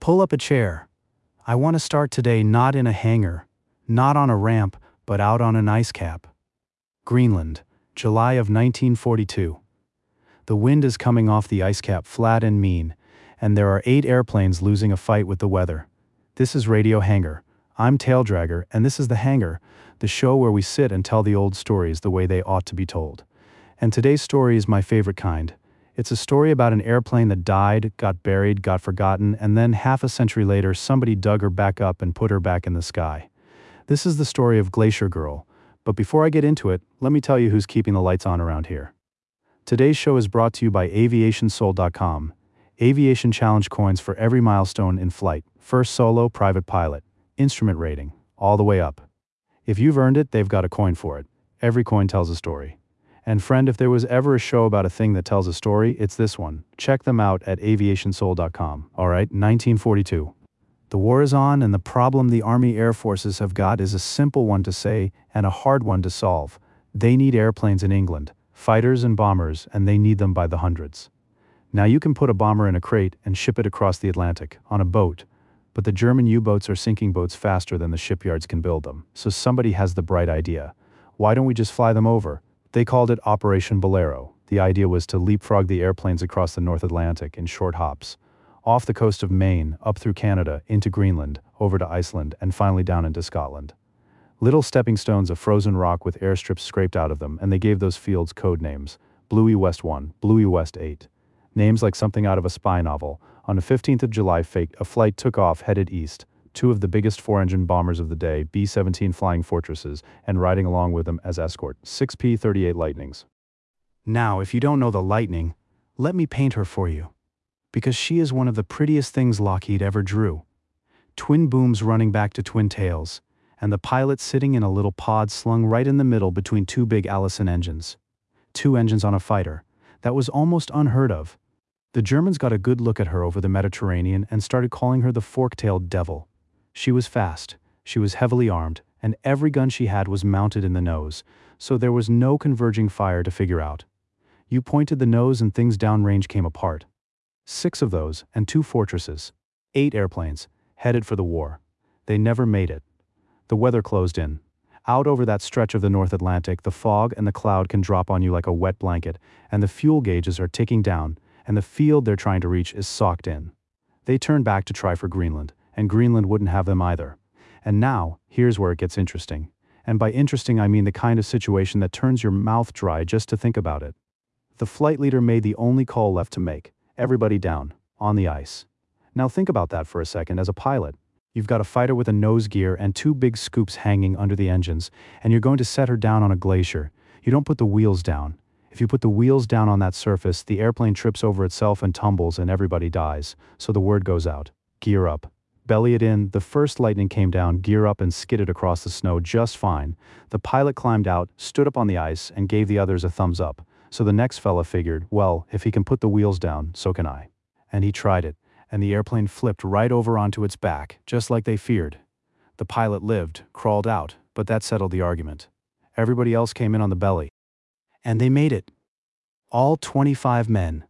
Pull up a chair. I want to start today not in a hangar, not on a ramp, but out on an ice cap. Greenland, July of 1942. The wind is coming off the ice cap flat and mean, and there are 8 airplanes losing a fight with the weather. This is Radio Hangar. I'm Taildragger, and this is The Hangar, the show where we sit and tell the old stories the way they ought to be told. And today's story is my favorite kind. It's a story about an airplane that died, got buried, got forgotten, and then half a century later somebody dug her back up and put her back in the sky. This is the story of Glacier Girl, but before I get into it, let me tell you who's keeping the lights on around here. Today's show is brought to you by AviationSoul.com. Aviation Challenge coins for every milestone in flight, first solo, private pilot, instrument rating, all the way up. If you've earned it, they've got a coin for it. Every coin tells a story. And friend, if there was ever a show about a thing that tells a story, it's this one. Check them out at aviationsoul.com. All right, 1942. The war is on, and the problem the Army Air Forces have got is a simple one to say and a hard one to solve. They need airplanes in England, fighters and bombers, and they need them by the hundreds. Now you can put a bomber in a crate and ship it across the Atlantic, on a boat, but the German U-boats are sinking boats faster than the shipyards can build them, so somebody has the bright idea. Why don't we just fly them over? They called it Operation Bolero. The idea was to leapfrog the airplanes across the North Atlantic in short hops, off the coast of Maine, up through Canada, into Greenland, over to Iceland, and finally down into Scotland. Little stepping stones of frozen rock with airstrips scraped out of them, and they gave those fields code names. Bluey West 1, Bluey West 8. Names like something out of a spy novel. On the 15th of July, a flight took off headed east. 2 of the biggest 4-engine bombers of the day, B-17 Flying Fortresses, and riding along with them as escort, 6 P-38 Lightnings. Now, if you don't know the Lightning, let me paint her for you. Because she is one of the prettiest things Lockheed ever drew. Twin booms running back to twin tails, and the pilot sitting in a little pod slung right in the middle between 2 big Allison engines. 2 engines on a fighter. That was almost unheard of. The Germans got a good look at her over the Mediterranean and started calling her the fork-tailed devil. She was fast, she was heavily armed, and every gun she had was mounted in the nose, so there was no converging fire to figure out. You pointed the nose and things downrange came apart. 6 of those, and 2 fortresses. 8 airplanes, headed for the war. They never made it. The weather closed in. Out over that stretch of the North Atlantic, the fog and the cloud can drop on you like a wet blanket, and the fuel gauges are ticking down, and the field they're trying to reach is socked in. They turned back to try for Greenland, and Greenland wouldn't have them either. And now, here's where it gets interesting. And by interesting I mean the kind of situation that turns your mouth dry just to think about it. The flight leader made the only call left to make. Everybody down, on the ice. Now think about that for a second as a pilot. You've got a fighter with a nose gear and 2 big scoops hanging under the engines, and you're going to set her down on a glacier. You don't put the wheels down. If you put the wheels down on that surface, the airplane trips over itself and tumbles and everybody dies. So the word goes out. Gear up. Belly it in, the first Lightning came down, gear up and skidded across the snow just fine. The pilot climbed out, stood up on the ice, and gave the others a thumbs up. So the next fella figured, well, if he can put the wheels down, so can I. And he tried it, and the airplane flipped right over onto its back, just like they feared. The pilot lived, crawled out, but that settled the argument. Everybody else came in on the belly. And they made it. All 25 men.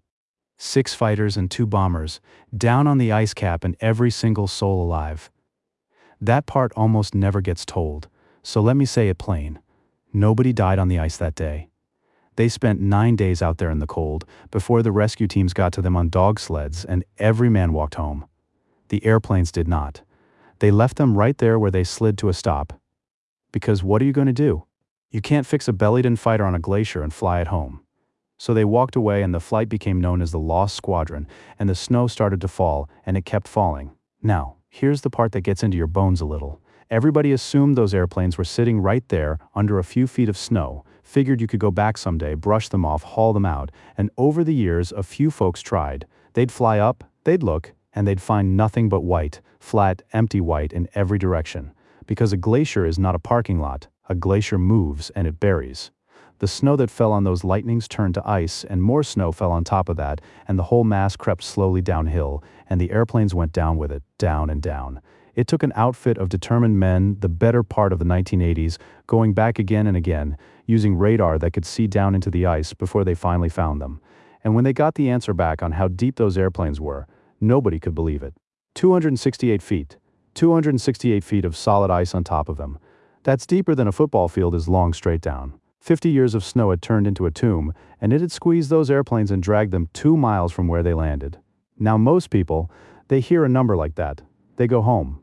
6 fighters and 2 bombers, down on the ice cap and every single soul alive. That part almost never gets told, so let me say it plain. Nobody died on the ice that day. They spent 9 days out there in the cold before the rescue teams got to them on dog sleds and every man walked home. The airplanes did not. They left them right there where they slid to a stop. Because what are you going to do? You can't fix a bellied-in fighter on a glacier and fly it home. So they walked away and the flight became known as the Lost Squadron, and the snow started to fall, and it kept falling. Now, here's the part that gets into your bones a little. Everybody assumed those airplanes were sitting right there under a few feet of snow, figured you could go back someday, brush them off, haul them out, and over the years a few folks tried. They'd fly up, they'd look, and they'd find nothing but white, flat, empty white in every direction. Because a glacier is not a parking lot, a glacier moves and it buries. The snow that fell on those Lightnings turned to ice, and more snow fell on top of that, and the whole mass crept slowly downhill, and the airplanes went down with it, down and down. It took an outfit of determined men the better part of the 1980s, going back again and again, using radar that could see down into the ice before they finally found them. And when they got the answer back on how deep those airplanes were, nobody could believe it. 268 feet. 268 feet of solid ice on top of them. That's deeper than a football field is long straight down. 50 years of snow had turned into a tomb, and it had squeezed those airplanes and dragged them 2 miles from where they landed. Now most people, they hear a number like that. They go home.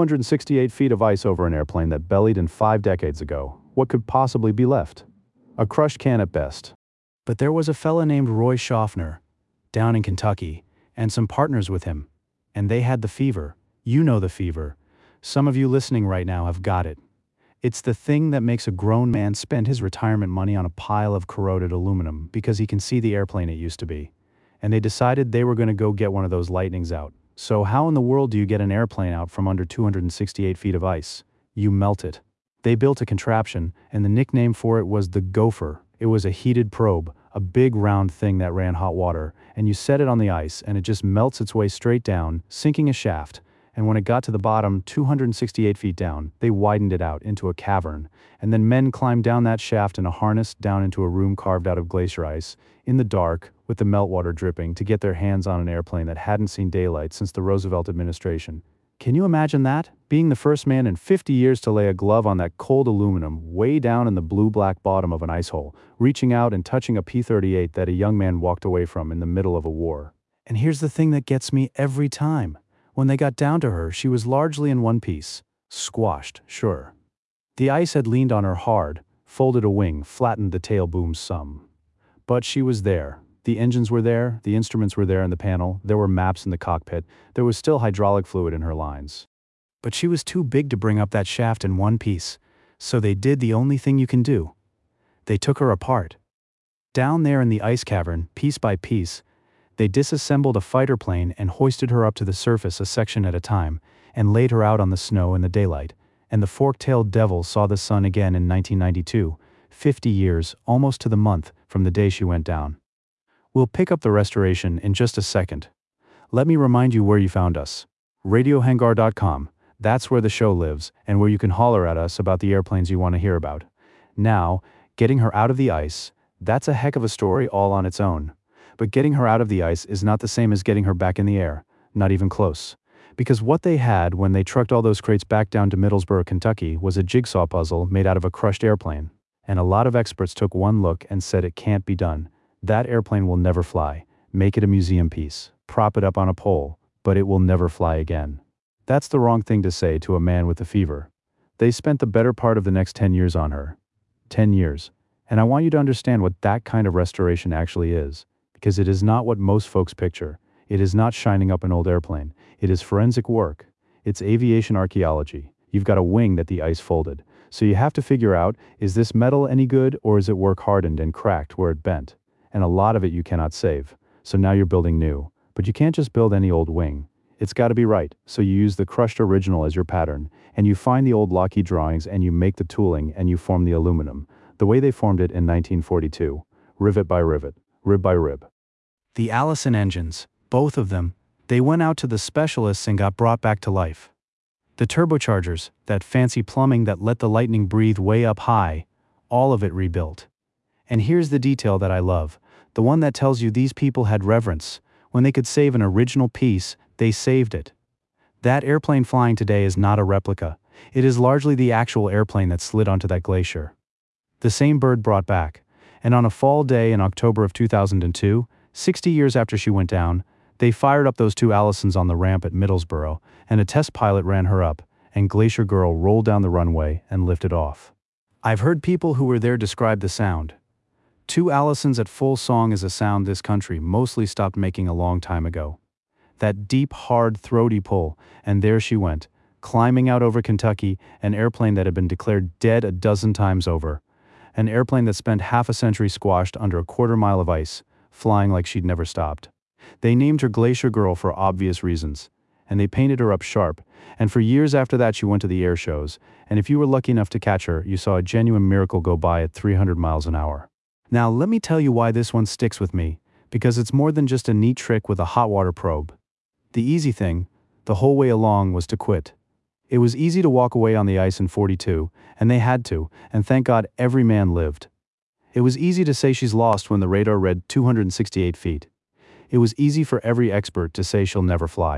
268 feet of ice over an airplane that bellied in 5 decades ago. What could possibly be left? A crushed can at best. But there was a fella named Roy Schaffner, down in Kentucky, and some partners with him. And they had the fever. You know the fever. Some of you listening right now have got it. It's the thing that makes a grown man spend his retirement money on a pile of corroded aluminum because he can see the airplane it used to be. And they decided they were going to go get one of those lightnings out. So how in the world do you get an airplane out from under 268 feet of ice? You melt it. They built a contraption, and the nickname for it was the Gopher. It was a heated probe, a big round thing that ran hot water, and you set it on the ice and it just melts its way straight down, sinking a shaft. And when it got to the bottom, 268 feet down, they widened it out into a cavern, and then men climbed down that shaft in a harness down into a room carved out of glacier ice, in the dark, with the meltwater dripping, to get their hands on an airplane that hadn't seen daylight since the Roosevelt administration. Can you imagine that? Being the first man in 50 years to lay a glove on that cold aluminum way down in the blue-black bottom of an ice hole, reaching out and touching a P-38 that a young man walked away from in the middle of a war. And here's the thing that gets me every time. When they got down to her, she was largely in one piece. Squashed, sure. The ice had leaned on her hard, folded a wing, flattened the tail boom some. But she was there. The engines were there, the instruments were there in the panel, there were maps in the cockpit, there was still hydraulic fluid in her lines. But she was too big to bring up that shaft in one piece, so they did the only thing you can do. They took her apart. Down there in the ice cavern, piece by piece, they disassembled a fighter plane and hoisted her up to the surface a section at a time, and laid her out on the snow in the daylight, and the fork-tailed devil saw the sun again in 1992, 50 years, almost to the month, from the day she went down. We'll pick up the restoration in just a second. Let me remind you where you found us. RadioHangar.com, that's where the show lives, and where you can holler at us about the airplanes you want to hear about. Now, getting her out of the ice, that's a heck of a story all on its own. But getting her out of the ice is not the same as getting her back in the air, not even close. Because what they had when they trucked all those crates back down to Middlesboro, Kentucky, was a jigsaw puzzle made out of a crushed airplane. And a lot of experts took one look and said it can't be done. That airplane will never fly. Make it a museum piece. Prop it up on a pole. But it will never fly again. That's the wrong thing to say to a man with a fever. They spent the better part of the next 10 years on her. 10 years. And I want you to understand what that kind of restoration actually is. Because it is not what most folks picture. It is not shining up an old airplane. It is forensic work. It's aviation archaeology. You've got a wing that the ice folded. So you have to figure out, is this metal any good, or is it work hardened and cracked where it bent? And a lot of it you cannot save. So now you're building new. But you can't just build any old wing. It's got to be right. So you use the crushed original as your pattern, and you find the old Lockheed drawings, and you make the tooling, and you form the aluminum, the way they formed it in 1942, rivet by rivet, rib by rib. The Allison engines, both of them, they went out to the specialists and got brought back to life. The turbochargers, that fancy plumbing that let the Lightning breathe way up high, all of it rebuilt. And here's the detail that I love, the one that tells you these people had reverence. When they could save an original piece, they saved it. That airplane flying today is not a replica. It is largely the actual airplane that slid onto that glacier. The same bird brought back, and on a fall day in October of 2002, 60 years after she went down, they fired up those two Allisons on the ramp at Middlesboro, and a test pilot ran her up, and Glacier Girl rolled down the runway and lifted off. I've heard people who were there describe the sound. Two Allisons at full song is a sound this country mostly stopped making a long time ago. That deep, hard, throaty pull, and there she went, climbing out over Kentucky, an airplane that had been declared dead a dozen times over. An airplane that spent half a century squashed under a quarter-mile of ice, flying like she'd never stopped. They named her Glacier Girl for obvious reasons, and they painted her up sharp, and for years after that she went to the air shows, and if you were lucky enough to catch her, you saw a genuine miracle go by at 300 miles an hour. Now let me tell you why this one sticks with me, because it's more than just a neat trick with a hot water probe. The easy thing, the whole way along, was to quit. It was easy to walk away on the ice in 42, and they had to, and thank God every man lived. It was easy to say she's lost when the radar read 268 feet. It was easy for every expert to say she'll never fly.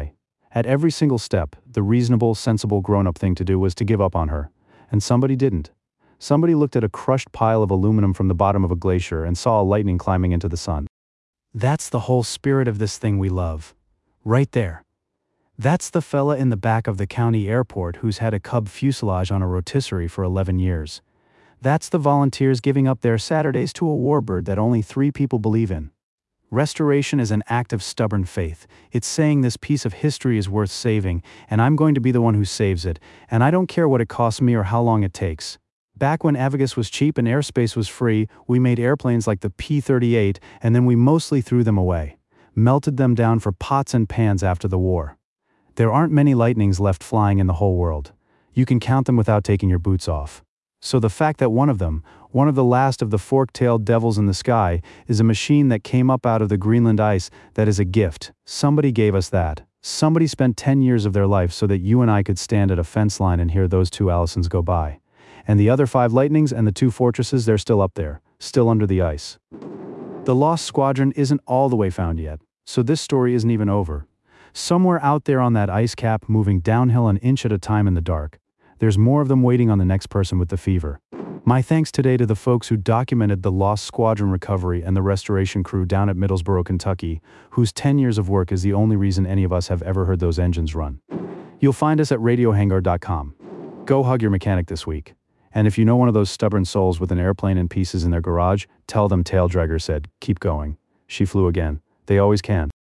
At every single step, the reasonable, sensible grown-up thing to do was to give up on her. And somebody didn't. Somebody looked at a crushed pile of aluminum from the bottom of a glacier and saw a lightning climbing into the sun. That's the whole spirit of this thing we love. Right there. That's the fella in the back of the county airport who's had a Cub fuselage on a rotisserie for 11 years. That's the volunteers giving up their Saturdays to a warbird that only 3 people believe in. Restoration is an act of stubborn faith. It's saying this piece of history is worth saving, and I'm going to be the one who saves it, and I don't care what it costs me or how long it takes. Back when Avogus was cheap and airspace was free, we made airplanes like the P-38, and then we mostly threw them away. Melted them down for pots and pans after the war. There aren't many Lightnings left flying in the whole world. You can count them without taking your boots off. So the fact that one of them, one of the last of the fork-tailed devils in the sky, is a machine that came up out of the Greenland ice, that is a gift. Somebody gave us that. Somebody spent 10 years of their life so that you and I could stand at a fence line and hear those 2 Allisons go by. And the other 5 Lightnings and the 2 Fortresses, they're still up there, still under the ice. The Lost Squadron isn't all the way found yet, so this story isn't even over. Somewhere out there on that ice cap, moving downhill an inch at a time in the dark, there's more of them waiting on the next person with the fever. My thanks today to the folks who documented the Lost Squadron recovery and the restoration crew down at Middlesboro, Kentucky, whose 10 years of work is the only reason any of us have ever heard those engines run. You'll find us at radiohangar.com. Go hug your mechanic this week. And if you know one of those stubborn souls with an airplane in pieces in their garage, tell them Tail Dragger said, keep going. She flew again. They always can.